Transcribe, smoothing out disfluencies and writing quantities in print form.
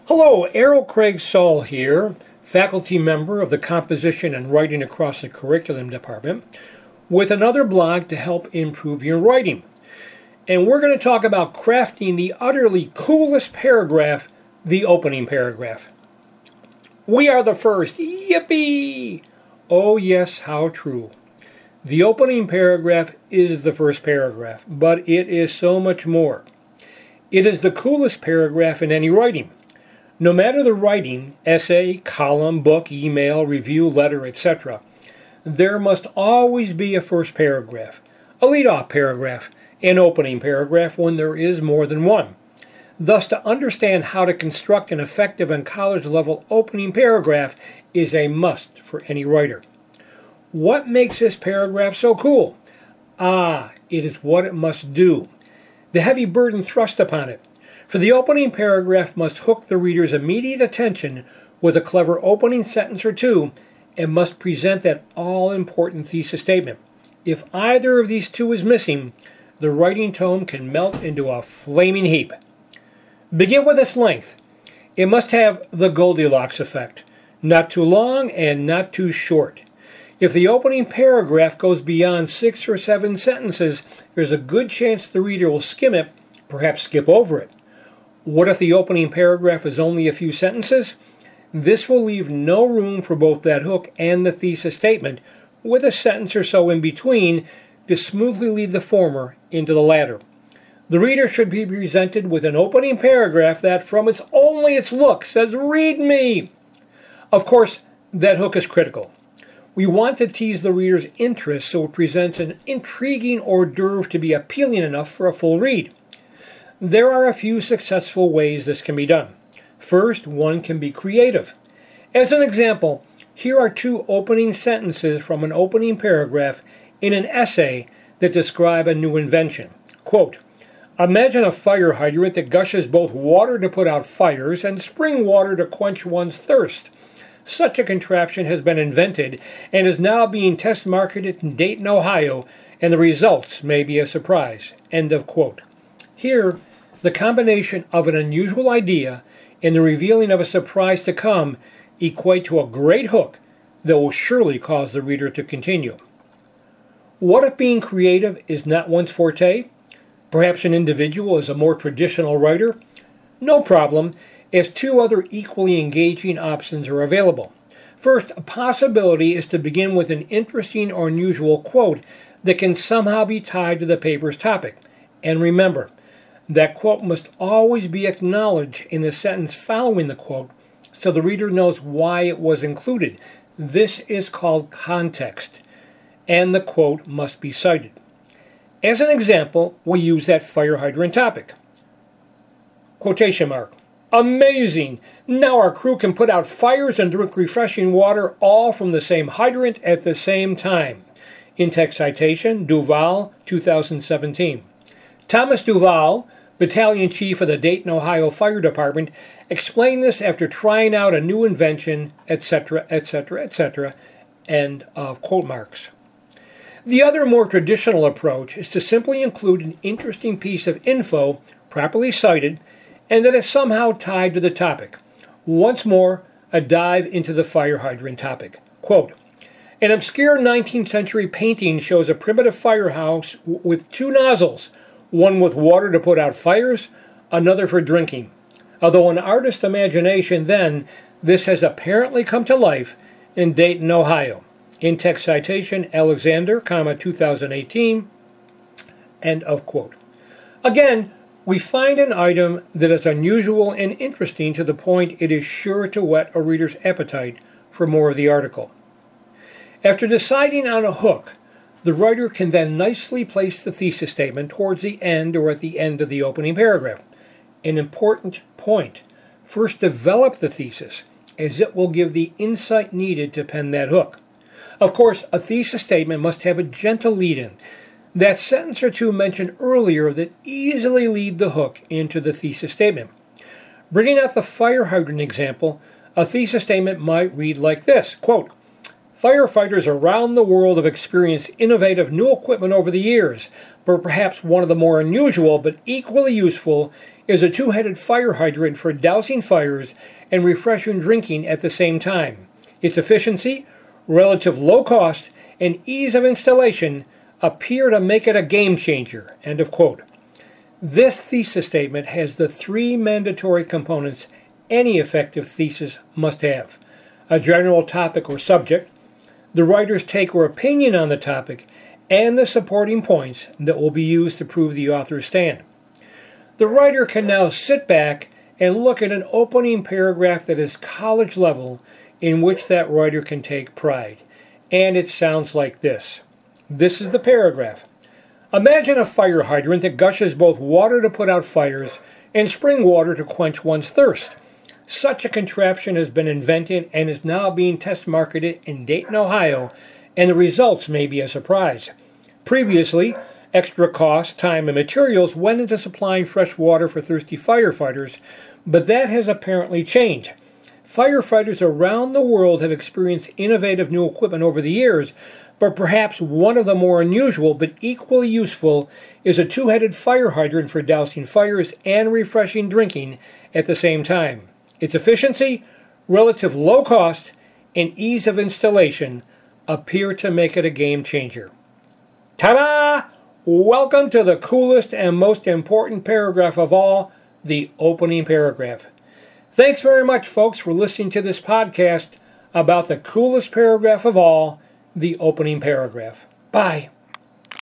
Hello, Errol Craig Saul here, faculty member of the Composition and Writing Across the Curriculum Department, with another blog to help improve your writing. And we're going to talk about crafting the utterly coolest paragraph, the opening paragraph. We are the first, yippee! Oh yes, how true. The opening paragraph is the first paragraph, but it is so much more. It is the coolest paragraph in any writing. No matter the writing, essay, column, book, email, review, letter, etc., there must always be a first paragraph, a lead-off paragraph, an opening paragraph when there is more than one. Thus, to understand how to construct an effective and college-level opening paragraph is a must for any writer. What makes this paragraph so cool? It is what it must do. The heavy burden thrust upon it. For the opening paragraph must hook the reader's immediate attention with a clever opening sentence or two and must present that all-important thesis statement. If either of these two is missing, the writing tome can melt into a flaming heap. Begin with its length. It must have the Goldilocks effect, not too long and not too short. If the opening paragraph goes beyond 6 or 7 sentences, there's a good chance the reader will skim it, perhaps skip over it. What if the opening paragraph is only a few sentences? This will leave no room for both that hook and the thesis statement, with a sentence or so in between to smoothly lead the former into the latter. The reader should be presented with an opening paragraph that, from its look, says, "Read me!" Of course, that hook is critical. We want to tease the reader's interest so it presents an intriguing hors d'oeuvre to be appealing enough for a full read. There are a few successful ways this can be done. First, one can be creative. As an example, here are 2 opening sentences from an opening paragraph in an essay that describe a new invention. Quote, "Imagine a fire hydrant that gushes both water to put out fires and spring water to quench one's thirst. Such a contraption has been invented and is now being test marketed in Dayton, Ohio, and the results may be a surprise." End of quote. Here, the combination of an unusual idea and the revealing of a surprise to come equate to a great hook that will surely cause the reader to continue. What if being creative is not one's forte? Perhaps an individual is a more traditional writer? No problem, as 2 other equally engaging options are available. First, a possibility is to begin with an interesting or unusual quote that can somehow be tied to the paper's topic. And remember, that quote must always be acknowledged in the sentence following the quote so the reader knows why it was included. This is called context, and the quote must be cited. As an example, we use that fire hydrant topic. Quotation mark. "Amazing! Now our crew can put out fires and drink refreshing water all from the same hydrant at the same time." In-text citation, Duval, 2017. Thomas Duval, Battalion Chief of the Dayton, Ohio Fire Department, explained this after trying out a new invention, etc., etc., etc., end of quote marks. The other more traditional approach is to simply include an interesting piece of info, properly cited, and that is somehow tied to the topic. Once more, a dive into the fire hydrant topic. Quote, "An obscure 19th century painting shows a primitive firehouse with 2 nozzles, one with water to put out fires, another for drinking. Although an artist's imagination then, this has apparently come to life in Dayton, Ohio." In-text citation, Alexander, 2018, end of quote. Again, we find an item that is unusual and interesting to the point it is sure to whet a reader's appetite for more of the article. After deciding on a hook, the writer can then nicely place the thesis statement towards the end or at the end of the opening paragraph. An important point. First, develop the thesis, as it will give the insight needed to pen that hook. Of course, a thesis statement must have a gentle lead-in, that sentence or two mentioned earlier that easily lead the hook into the thesis statement. Bringing out the fire hydrant example, a thesis statement might read like this, quote, "Firefighters around the world have experienced innovative new equipment over the years, but perhaps one of the more unusual but equally useful is a two-headed fire hydrant for dousing fires and refreshing drinking at the same time. Its efficiency, relative low cost, and ease of installation appear to make it a game changer. End of quote. This thesis statement has the three mandatory components any effective thesis must have: a general topic or subject, the writer's take or opinion on the topic, and the supporting points that will be used to prove the author's stand. The writer can now sit back and look at an opening paragraph that is college level, in which that writer can take pride. And it sounds like this. This is the paragraph. Imagine a fire hydrant that gushes both water to put out fires and spring water to quench one's thirst. Such a contraption has been invented and is now being test marketed in Dayton, Ohio, and the results may be a surprise. Previously, extra cost, time, and materials went into supplying fresh water for thirsty firefighters, but that has apparently changed. Firefighters around the world have experienced innovative new equipment over the years, but perhaps one of the more unusual but equally useful is a two-headed fire hydrant for dousing fires and refreshing drinking at the same time. Its efficiency, relative low cost, and ease of installation appear to make it a game changer. Ta-da! Welcome to the coolest and most important paragraph of all, the opening paragraph. Thanks very much, folks, for listening to this podcast about the coolest paragraph of all, the opening paragraph. Bye.